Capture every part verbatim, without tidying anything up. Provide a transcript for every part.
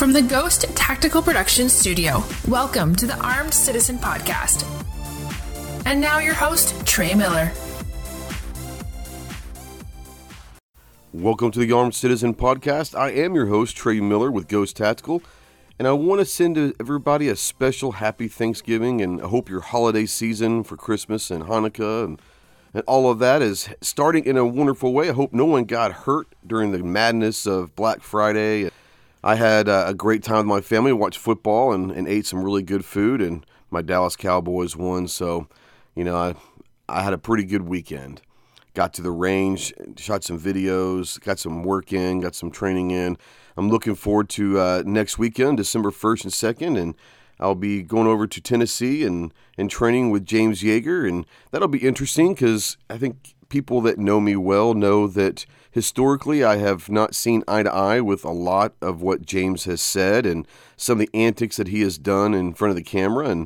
From the Ghost Tactical Productions studio, welcome to the Armed Citizen Podcast. And now your host, Trey Miller. Welcome to the Armed Citizen Podcast. I am your host, Trey Miller with Ghost Tactical, and I want to send to everybody a special happy Thanksgiving, and I hope your holiday season for Christmas and Hanukkah and, and all of that is starting in a wonderful way. I hope no one got hurt during the madness of Black Friday. I had uh, a great time with my family, watched football and, and ate some really good food, and my Dallas Cowboys won, so, you know, I, I had a pretty good weekend. Got to the range, shot some videos, got some work in, got some training in. I'm looking forward to uh, next weekend, December first and second, and I'll be going over to Tennessee and, and training with James Yeager, and that'll be interesting because I think people that know me well know that historically I have not seen eye to eye with a lot of what James has said and some of the antics that he has done in front of the camera. And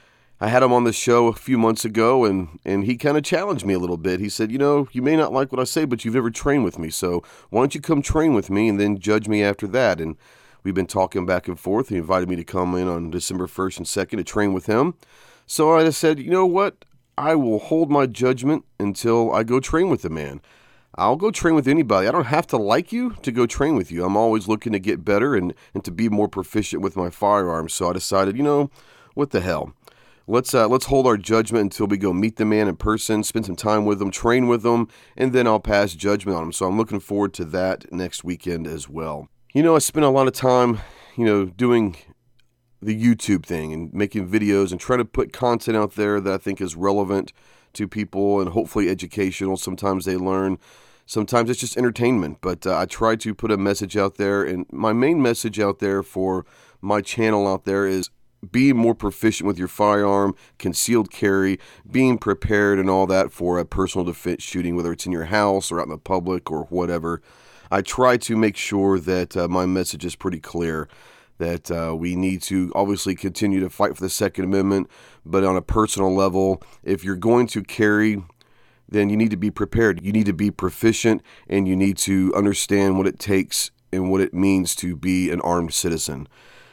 I had him on the show a few months ago, and, and he kind of challenged me a little bit. He said, you know, you may not like what I say, but you've never trained with me, so why don't you come train with me and then judge me after that? And we've been talking back and forth. He invited me to come in on December first and second to train with him. So I just said, you know what? I will hold my judgment until I go train with the man. I'll go train with anybody. I don't have to like you to go train with you. I'm always looking to get better and, and to be more proficient with my firearms. So I decided, you know, what the hell? Let's uh, let's hold our judgment until we go meet the man in person, spend some time with him, train with him, and then I'll pass judgment on him. So I'm looking forward to that next weekend as well. You know, I spent a lot of time, you know, doing the YouTube thing and making videos and trying to put content out there that I think is relevant to people and hopefully educational. Sometimes they learn. Sometimes it's just entertainment. But uh, I try to put a message out there. And my main message out there for my channel out there is being more proficient with your firearm, concealed carry, being prepared and all that for a personal defense shooting, whether it's in your house or out in the public or whatever. I try to make sure that uh, my message is pretty clear, that uh, we need to obviously continue to fight for the Second Amendment, but on a personal level, if you're going to carry, then you need to be prepared. You need to be proficient, and you need to understand what it takes and what it means to be an armed citizen.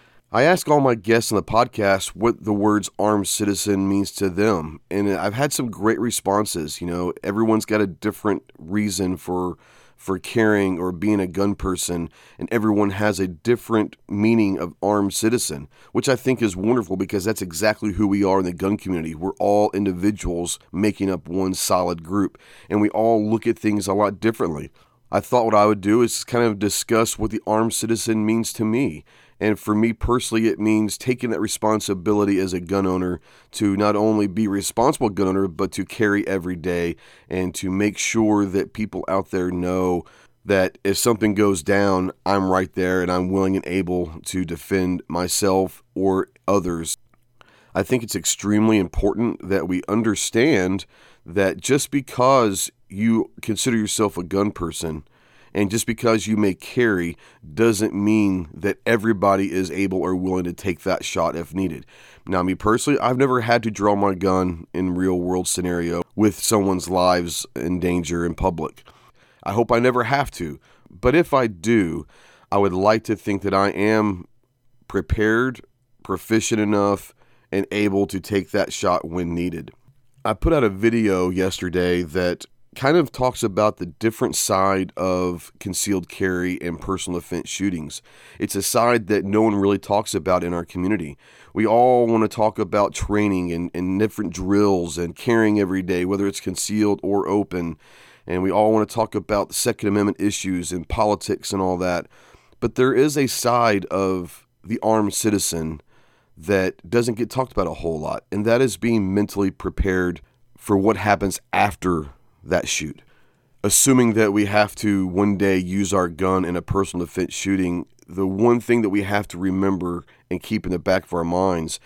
I ask all my guests on the podcast what the words armed citizen means to them, and I've had some great responses. You know, everyone's got a different reason for for carrying or being a gun person, and everyone has a different meaning of armed citizen, which I think is wonderful because that's exactly who we are in the gun community. We're all individuals making up one solid group, and we all look at things a lot differently. I thought what I would do is kind of discuss what the armed citizen means to me. And for me personally, it means taking that responsibility as a gun owner to not only be a responsible gun owner, but to carry every day and to make sure that people out there know that if something goes down, I'm right there and I'm willing and able to defend myself or others. I think it's extremely important that we understand that just because you consider yourself a gun person and just because you may carry doesn't mean that everybody is able or willing to take that shot if needed. Now, me personally, I've never had to draw my gun in real world scenario with someone's lives in danger in public. I hope I never have to. But if I do, I would like to think that I am prepared, proficient enough, and able to take that shot when needed. I put out a video yesterday that kind of talks about the different side of concealed carry and personal defense shootings. It's a side that no one really talks about in our community. We all want to talk about training and, and different drills and carrying every day, whether it's concealed or open. And we all want to talk about the Second Amendment issues and politics and all that. But there is a side of the armed citizen that doesn't get talked about a whole lot, and that is being mentally prepared for what happens after that shoot. Assuming that we have to one day use our gun in a personal defense shooting, the one thing that we have to remember and keep in the back of our minds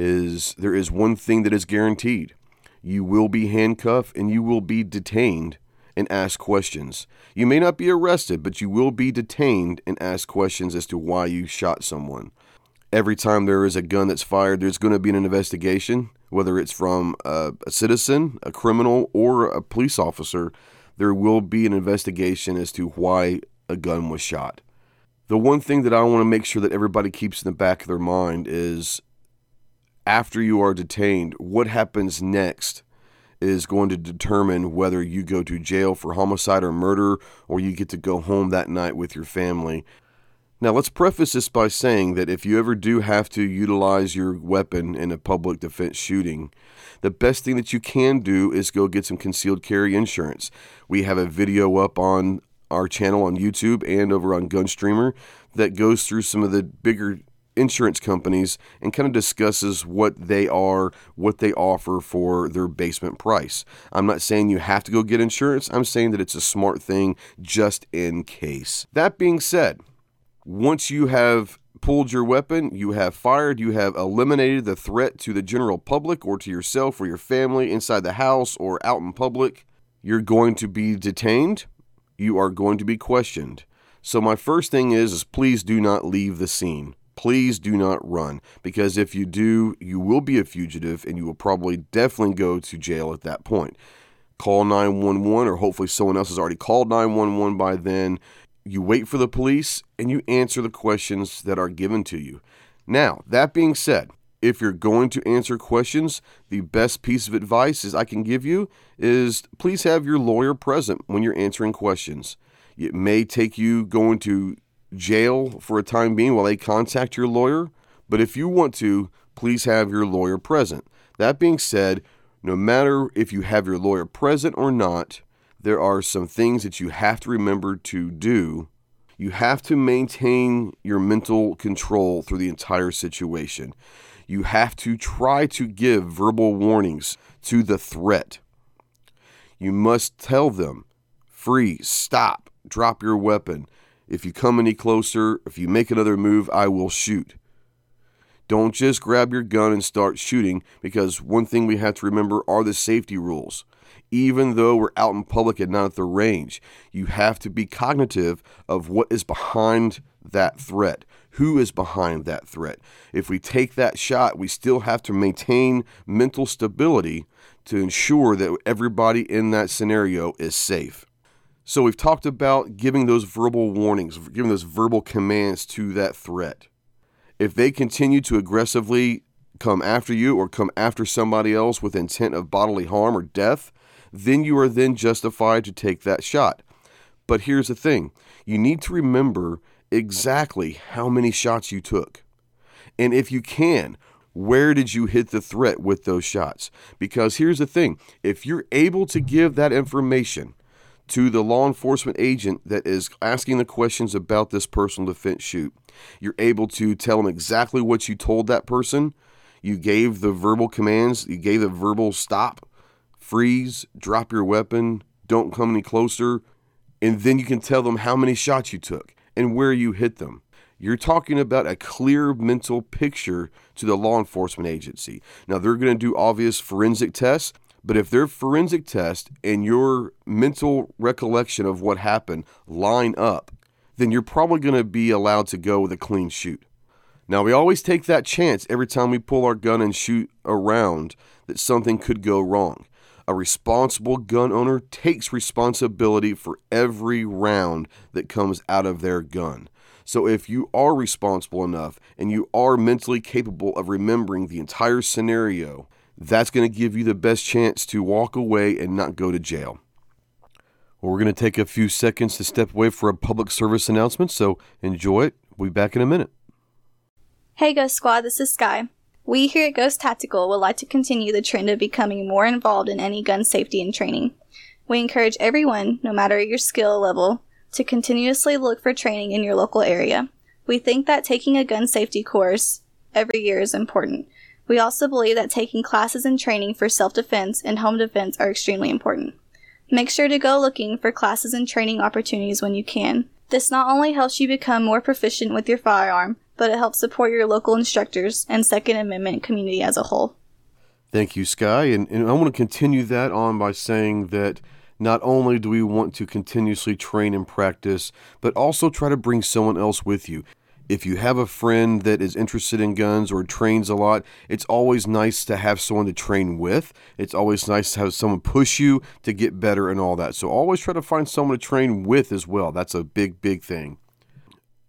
is there is one thing that is guaranteed. You will be handcuffed and you will be detained and asked questions. You may not be arrested, but you will be detained and asked questions as to why you shot someone. Every time there is a gun that's fired, there's going to be an investigation, whether it's from a, a citizen, a criminal, or a police officer. There will be an investigation as to why a gun was shot. The one thing that I want to make sure that everybody keeps in the back of their mind is after you are detained, what happens next is going to determine whether you go to jail for homicide or murder or you get to go home that night with your family. Now, let's preface this by saying that if you ever do have to utilize your weapon in a public defense shooting, the best thing that you can do is go get some concealed carry insurance. We have a video up on our channel on YouTube and over on Gunstreamer that goes through some of the bigger insurance companies and kind of discusses what they are, what they offer for their basement price. I'm not saying you have to go get insurance. I'm saying that it's a smart thing just in case. That being said, once you have pulled your weapon, you have fired, you have eliminated the threat to the general public or to yourself or your family inside the house or out in public, you're going to be detained. You are going to be questioned. So my first thing is, is please do not leave the scene. Please do not run, because if you do, you will be a fugitive and you will probably definitely go to jail at that point. Call nine one one, or hopefully someone else has already called nine one one by then. You wait for the police and you answer the questions that are given to you. Now, that being said, if you're going to answer questions, the best piece of advice is I can give you is please have your lawyer present when you're answering questions. It may take you going to jail for a time being while they contact your lawyer, but if you want to, please have your lawyer present. That being said, no matter if you have your lawyer present or not, there are some things that you have to remember to do. You have to maintain your mental control through the entire situation. You have to try to give verbal warnings to the threat. You must tell them, freeze, stop, drop your weapon. If you come any closer, if you make another move, I will shoot. Don't just grab your gun and start shooting, because one thing we have to remember are the safety rules. Even though we're out in public and not at the range, you have to be cognitive of what is behind that threat. Who is behind that threat? If we take that shot, we still have to maintain mental stability to ensure that everybody in that scenario is safe. So we've talked about giving those verbal warnings, giving those verbal commands to that threat. If they continue to aggressively come after you or come after somebody else with intent of bodily harm or death, then you are then justified to take that shot. But here's the thing. You need to remember exactly how many shots you took. And if you can, where did you hit the threat with those shots? Because here's the thing. If you're able to give that information to the law enforcement agent that is asking the questions about this personal defense shoot, you're able to tell them exactly what you told that person. You gave the verbal commands. You gave the verbal stop, freeze, drop your weapon, don't come any closer. And then you can tell them how many shots you took and where you hit them. You're talking about a clear mental picture to the law enforcement agency. Now, they're going to do obvious forensic tests, but if their forensic test and your mental recollection of what happened line up, then you're probably going to be allowed to go with a clean shoot. Now, we always take that chance every time we pull our gun and shoot around that something could go wrong. A responsible gun owner takes responsibility for every round that comes out of their gun. So if you are responsible enough and you are mentally capable of remembering the entire scenario, that's going to give you the best chance to walk away and not go to jail. Well, we're going to take a few seconds to step away for a public service announcement, so enjoy it. We'll be back in a minute. Hey Ghost Squad, this is Sky. We here at Ghost Tactical would like to continue the trend of becoming more involved in any gun safety and training. We encourage everyone, no matter your skill level, to continuously look for training in your local area. We think that taking a gun safety course every year is important. We also believe that taking classes and training for self-defense and home defense are extremely important. Make sure to go looking for classes and training opportunities when you can. This not only helps you become more proficient with your firearm, but it helps support your local instructors and Second Amendment community as a whole. Thank you, Sky. And, and I want to continue that on by saying that not only do we want to continuously train and practice, but also try to bring someone else with you. If you have a friend that is interested in guns or trains a lot, it's always nice to have someone to train with. It's always nice to have someone push you to get better and all that. So always try to find someone to train with as well. That's a big, big thing.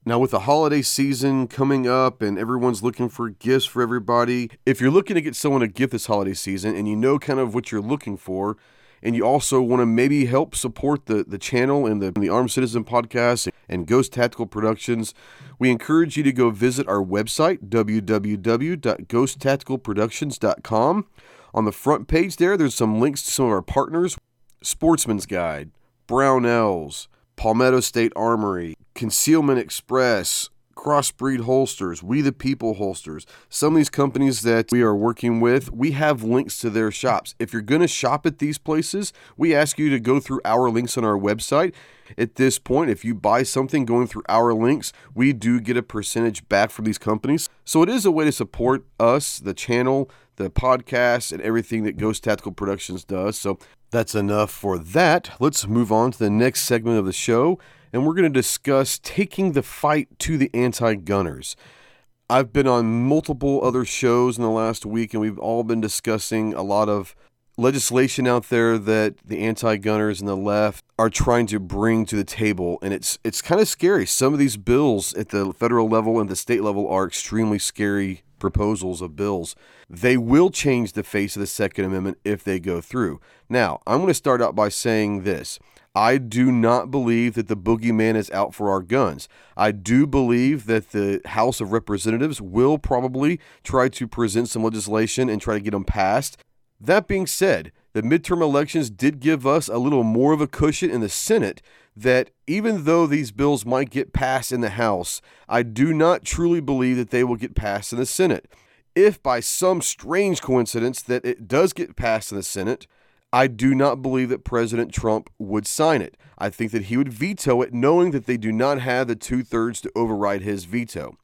Now, with the holiday season coming up and everyone's looking for gifts for everybody, if you're looking to get someone a gift this holiday season and you know kind of what you're looking for, and you also want to maybe help support the, the channel and the, the Armed Citizen Podcast and Ghost Tactical Productions, we encourage you to go visit our website, w w w dot ghost tactical productions dot com. On the front page there, there's some links to some of our partners: Sportsman's Guide, Brownells, Palmetto State Armory, Concealment Express, Crossbreed Holsters, We the People Holsters. Some of these companies that we are working with, we have links to their shops. If you're going to shop at these places, we ask you to go through our links on our website. At this point, if you buy something going through our links, we do get a percentage back from these companies. So it is a way to support us, the channel, the podcast, and everything that Ghost Tactical Productions does. So that's enough for that. Let's move on to the next segment of the show, and we're going to discuss taking the fight to the anti-gunners. I've been on multiple other shows in the last week, and we've all been discussing a lot of legislation out there that the anti-gunners and the left are trying to bring to the table, and it's it's kind of scary. Some of these bills at the federal level and the state level are extremely scary proposals of bills. They will change the face of the Second Amendment if they go through. Now, I'm going to start out by saying this. I do not believe that the boogeyman is out for our guns. I do believe that the House of Representatives will probably try to present some legislation and try to get them passed. That being said, the midterm elections did give us a little more of a cushion in the Senate that even though these bills might get passed in the House, I do not truly believe that they will get passed in the Senate. If by some strange coincidence that it does get passed in the Senate, I do not believe that President Trump would sign it. I think that he would veto it, knowing that they do not have the two-thirds to override his veto.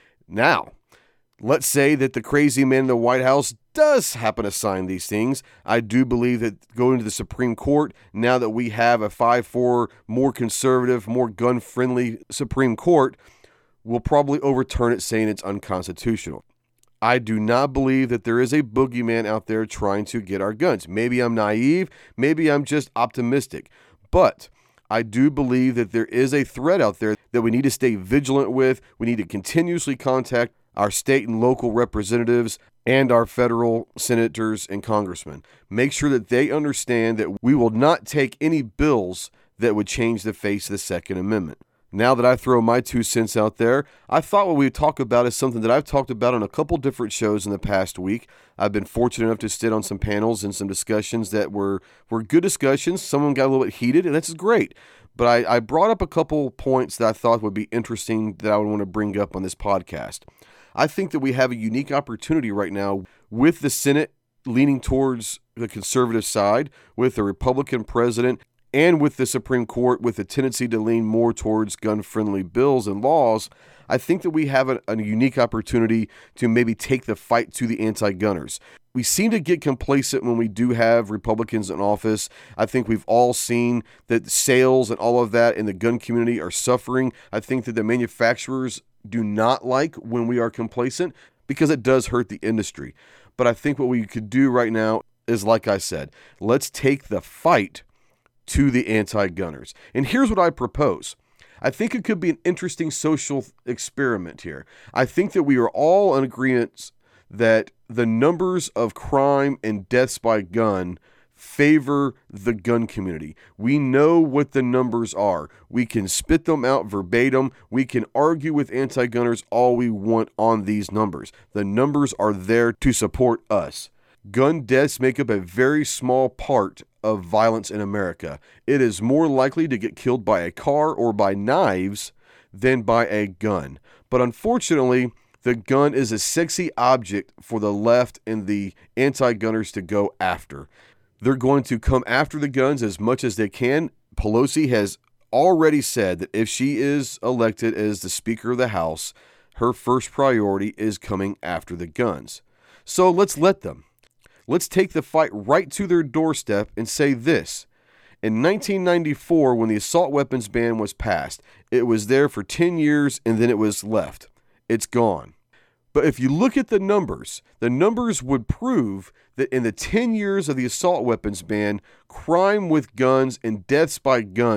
Now, let's say that the crazy man in the White House does happen to sign these things. I do believe that going to the Supreme Court, now that we have a five four more conservative, more gun-friendly Supreme Court, will probably overturn it, saying it's unconstitutional. I do not believe that there is a boogeyman out there trying to get our guns. Maybe I'm naive, maybe I'm just optimistic, but I do believe that there is a threat out there that we need to stay vigilant with. We need to continuously contact our state and local representatives and our federal senators and congressmen. Make sure that they understand that we will not take any bills that would change the face of the Second Amendment. Now that I throw my two cents out there, I thought what we would talk about is something that I've talked about on a couple different shows in the past week. I've been fortunate enough to sit on some panels and some discussions that were, were good discussions. Some of them got a little bit heated, and that's great. But I, I brought up a couple points that I thought would be interesting that I would want to bring up on this podcast. I think that we have a unique opportunity right now with the Senate leaning towards the conservative side, with a Republican president, and with the Supreme Court with a tendency to lean more towards gun-friendly bills and laws. I think that we have a, a unique opportunity to maybe take the fight to the anti-gunners. We seem to get complacent when we do have Republicans in office. I think we've all seen that sales and all of that in the gun community are suffering. I think that the manufacturers do not like when we are complacent because it does hurt the industry. But I think what we could do right now is, like I said, let's take the fight to the anti-gunners. And here's what I propose. I think it could be an interesting social experiment here. I think that we are all in agreement that the numbers of crime and deaths by gun favor the gun community. We know what the numbers are. We can spit them out verbatim. We can argue with anti-gunners all we want on these numbers. The numbers are there to support us. Gun deaths make up a very small part of violence in America. It is more likely to get killed by a car or by knives than by a gun. But unfortunately, the gun is a sexy object for the left and the anti-gunners to go after. They're going to come after the guns as much as they can. Pelosi has already said that if she is elected as the Speaker of the House, her first priority is coming after the guns. So let's let them. Let's take the fight right to their doorstep and say this. In nineteen ninety-four, when the assault weapons ban was passed, it was there for ten years and then it was left. It's gone. But if you look at the numbers, the numbers would prove that in the ten years of the assault weapons ban, crime with guns and deaths by guns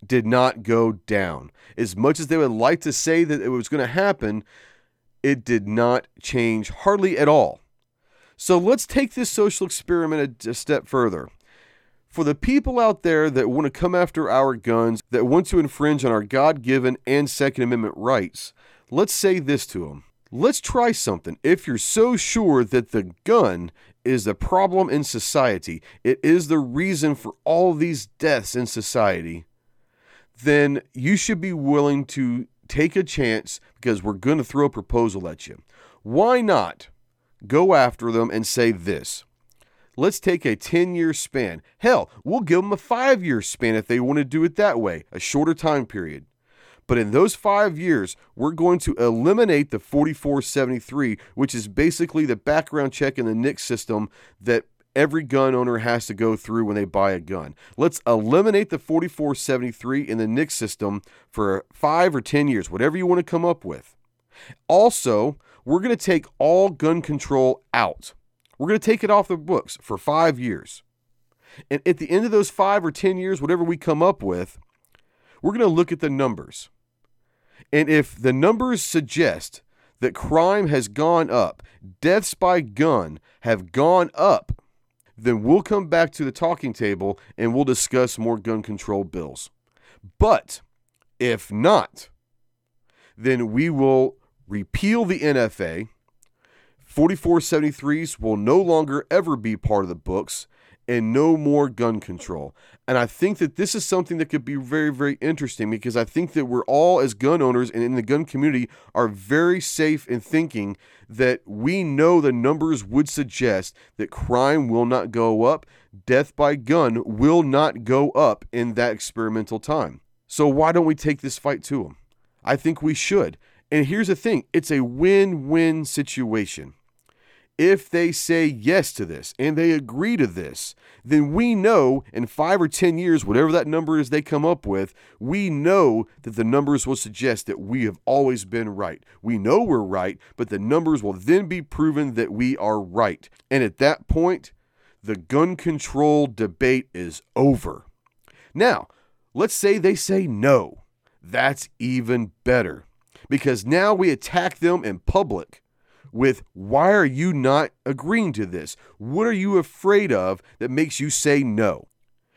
did not go down. As much as they would like to say that it was going to happen, it did not change hardly at all. So let's take this social experiment a, a step further. For the people out there that want to come after our guns, that want to infringe on our God-given and Second Amendment rights, let's say this to them. Let's try something. If you're so sure that the gun is the problem in society, it is the reason for all these deaths in society, then you should be willing to take a chance, because we're going to throw a proposal at you. Why not go after them and say this? Let's take a ten-year span. Hell, we'll give them a five-year span if they want to do it that way, a shorter time period. But in those five years, we're going to eliminate the forty-four seventy-three, which is basically the background check in the N I C S system that every gun owner has to go through when they buy a gun. Let's eliminate the forty-four seventy-three in the N I C S system for five or ten years, whatever you want to come up with. Also, we're going to take all gun control out. We're going to take it off the books for five years. And at the end of those five or ten years, whatever we come up with, we're going to look at the numbers. And if the numbers suggest that crime has gone up, deaths by gun have gone up, then we'll come back to the talking table and we'll discuss more gun control bills. But if not, then we will repeal the N F A. forty-four seventy-threes will no longer ever be part of the books, and no more gun control. And I think that this is something that could be very, very interesting, because I think that we're all, as gun owners and in the gun community, are very safe in thinking that we know the numbers would suggest that crime will not go up, death by gun will not go up in that experimental time. So why don't we take this fight to them? I think we should. And here's the thing, it's a win-win situation. If they say yes to this and they agree to this, then we know in five or ten years, whatever that number is they come up with, we know that the numbers will suggest that we have always been right. We know we're right, but the numbers will then be proven that we are right. And at that point, the gun control debate is over. Now, let's say they say no. That's even better, because now we attack them in public with, why are you not agreeing to this? What are you afraid of that makes you say no?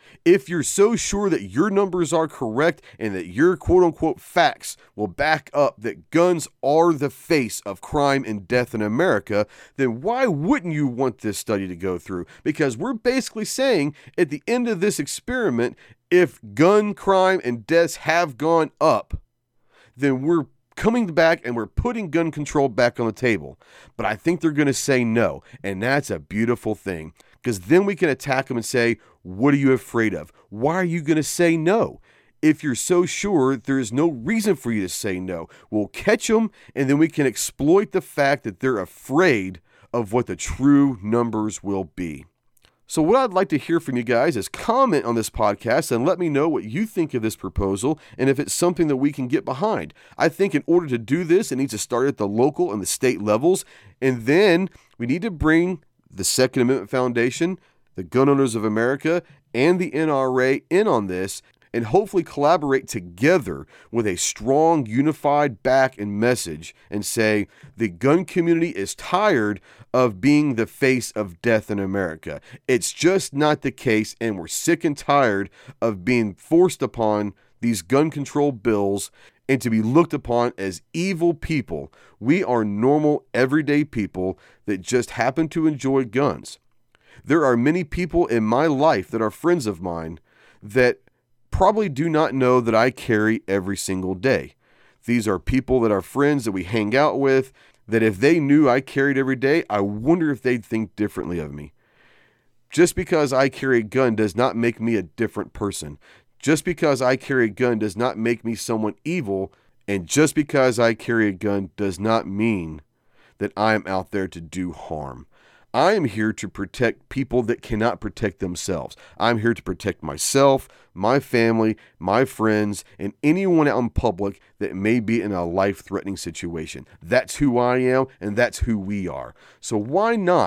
If you're so sure that your numbers are correct and that your quote-unquote facts will back up that guns are the face of crime and death in America, then why wouldn't you want this study to go through? Because we're basically saying at the end of this experiment, if gun crime and deaths have gone up, then we're coming back and we're putting gun control back on the table. But I think they're going to say no. And that's a beautiful thing, because then we can attack them and say, what are you afraid of? Why are you going to say no? If you're so sure, there is no reason for you to say no. We'll catch them, and then we can exploit the fact that they're afraid of what the true numbers will be. So what I'd like to hear from you guys is comment on this podcast and let me know what you think of this proposal and if it's something that we can get behind. I think in order to do this, it needs to start at the local and the state levels, and then we need to bring the Second Amendment Foundation, the Gun Owners of America, and the N R A in on this, and hopefully collaborate together with a strong, unified back and message and say the gun community is tired of being the face of death in America. It's just not the case, and we're sick and tired of being forced upon these gun control bills and to be looked upon as evil people. We are normal, everyday people that just happen to enjoy guns. There are many people in my life that are friends of mine that probably do not know that I carry every single day. These are people that are friends that we hang out with, that if they knew I carried every day, I wonder if they'd think differently of me. Just because I carry a gun does not make me a different person. Just because I carry a gun does not make me someone evil. And just because I carry a gun does not mean that I am out there to do harm. I am here to protect people that cannot protect themselves. I'm here to protect myself, my family, my friends, and anyone out in public that may be in a life-threatening situation. That's who I am, and that's who we are. So why not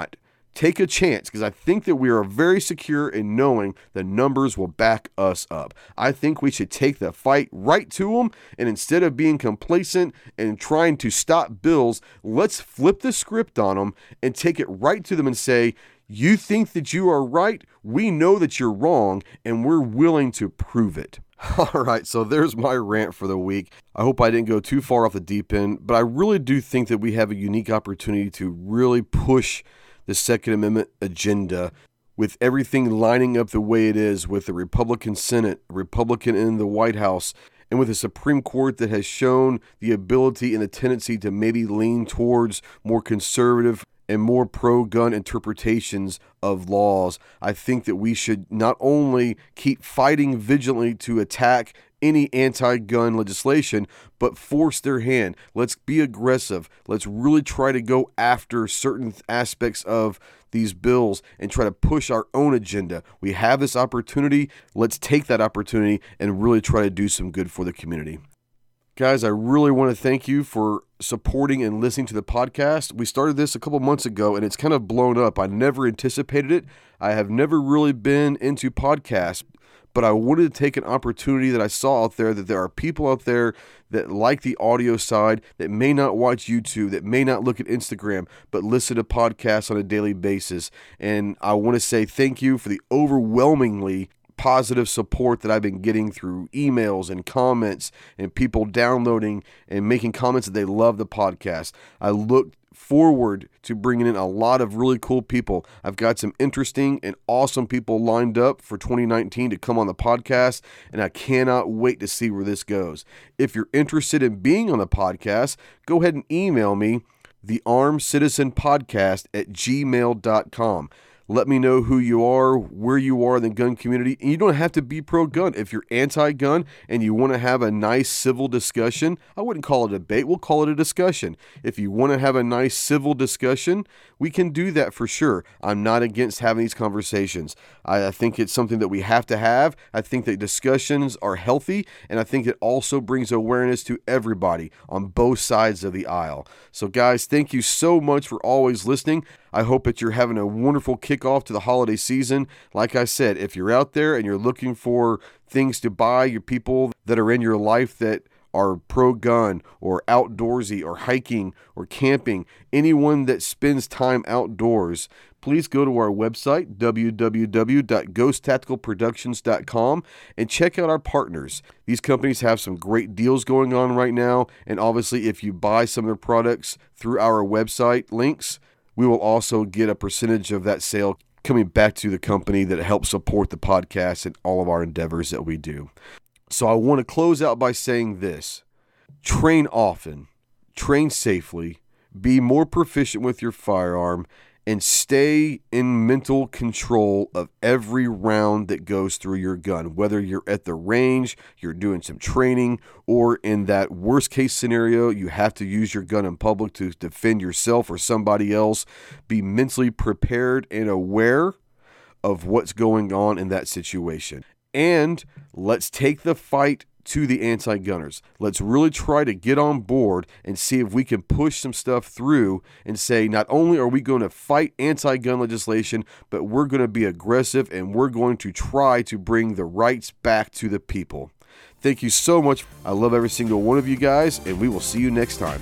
take a chance, because I think that we are very secure in knowing the numbers will back us up. I think we should take the fight right to them, and instead of being complacent and trying to stop bills, let's flip the script on them and take it right to them and say, you think that you are right, we know that you're wrong, and we're willing to prove it. All right, so there's my rant for the week. I hope I didn't go too far off the deep end, but I really do think that we have a unique opportunity to really push the Second Amendment agenda with everything lining up the way it is, with the Republican Senate, Republican in the White House, and with a Supreme Court that has shown the ability and the tendency to maybe lean towards more conservative and more pro-gun interpretations of laws. I think that we should not only keep fighting vigilantly to attack any anti-gun legislation, but force their hand. Let's be aggressive. Let's really try to go after certain aspects of these bills and try to push our own agenda. We have this opportunity. Let's take that opportunity and really try to do some good for the community. Guys, I really want to thank you for supporting and listening to the podcast. We started this a couple months ago, and it's kind of blown up. I never anticipated it. I have never really been into podcasts, but I wanted to take an opportunity that I saw out there, that there are people out there that like the audio side, that may not watch YouTube, that may not look at Instagram, but listen to podcasts on a daily basis. And I want to say thank you for the overwhelmingly positive support that I've been getting through emails and comments and people downloading and making comments that they love the podcast. I look forward to bringing in a lot of really cool people. I've got some interesting and awesome people lined up for twenty nineteen to come on the podcast, and I cannot wait to see where this goes. If you're interested in being on the podcast, go ahead and email me, the armed citizen podcast at gmail dot com. Let me know who you are, where you are in the gun community. And you don't have to be pro-gun. If you're anti-gun and you want to have a nice civil discussion, I wouldn't call it a debate, we'll call it a discussion. If you want to have a nice civil discussion, we can do that for sure. I'm not against having these conversations. I, I think it's something that we have to have. I think that discussions are healthy, and I think it also brings awareness to everybody on both sides of the aisle. So guys, thank you so much for always listening. I hope that you're having a wonderful kickoff to the holiday season. Like I said, if you're out there and you're looking for things to buy, your people that are in your life that are pro-gun or outdoorsy or hiking or camping, anyone that spends time outdoors, please go to our website, w w w dot ghost tactical productions dot com, and check out our partners. These companies have some great deals going on right now, and obviously if you buy some of their products through our website links, we will also get a percentage of that sale coming back to the company that helps support the podcast and all of our endeavors that we do. So I want to close out by saying this: train often, train safely, be more proficient with your firearm, and stay in mental control of every round that goes through your gun. Whether you're at the range, you're doing some training, or in that worst case scenario, you have to use your gun in public to defend yourself or somebody else, be mentally prepared and aware of what's going on in that situation. And let's take the fight to the anti-gunners. Let's really try to get on board and see if we can push some stuff through and say, not only are we going to fight anti-gun legislation, but we're going to be aggressive and we're going to try to bring the rights back to the people. Thank you so much. I love every single one of you guys, and we will see you next time.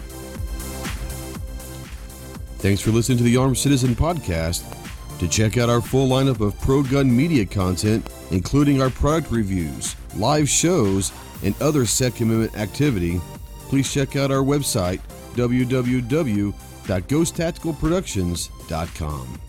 Thanks for listening to the Armed Citizen Podcast. To check out our full lineup of pro-gun media content, including our product reviews, live shows, and other Second Amendment activity, please check out our website, w w w dot ghost tactical productions dot com.